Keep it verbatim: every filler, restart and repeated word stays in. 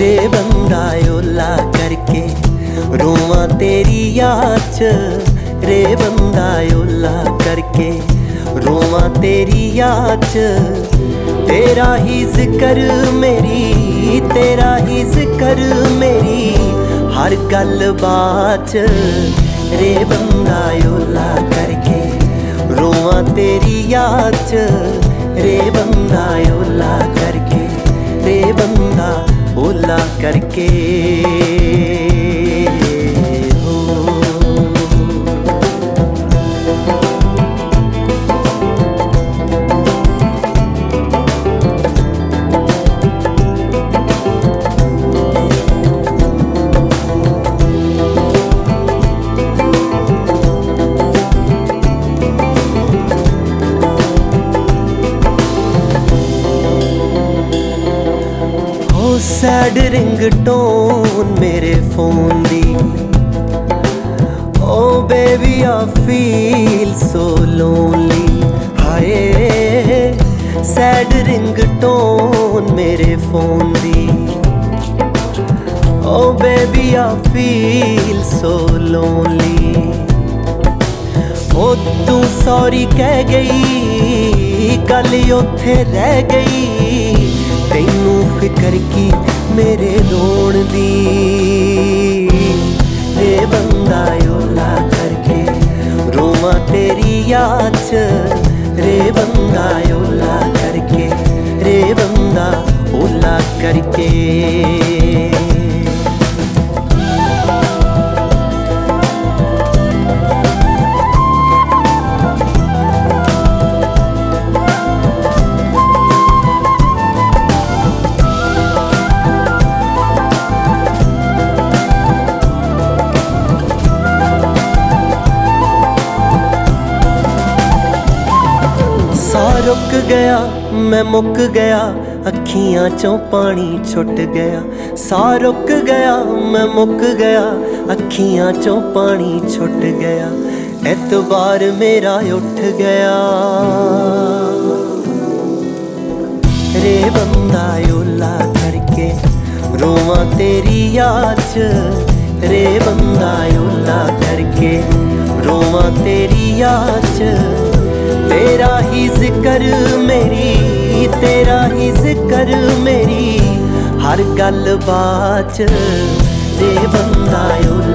रे बंदा ओला करके रोवां तेरी याद च रे बंदा ओला करके रोवां तेरी याद च तेरा ही जिक्र मेरी तेरा ही जिक्र मेरी हर गल बात रे बंदा ओला करके रोवां तेरी याद च रे बंदा ओला करके रे बंदा ओला करके सैड रिंगटोन मेरे फोन दी oh baby I feel so lonely हाय सैड रिंगटोन मेरे फोन दी oh baby I feel so lonely ओ तू सॉरी कह गई गल उत्थे रह गई तैनू फिकर की मेरे रोण दी रे बंदा ओला करके रोवां तेरी याद च रे बंदा ओला करके रे बंदा ओला करके साह रुक गया मैं मुक गया अखियां चों पानी छुट गया साह रुक गया मैं मुक गया अखियां चों पानी छुट गया एतबार मेरा उठ गया रे बंदा ओला करके रोवां तेरी याद च रे बंदा ओला करके रोवां तेरी याद च तेरा ही जिक्र मेरी तेरा ही जिक्र मेरी हर गल बात रे बंदा ओला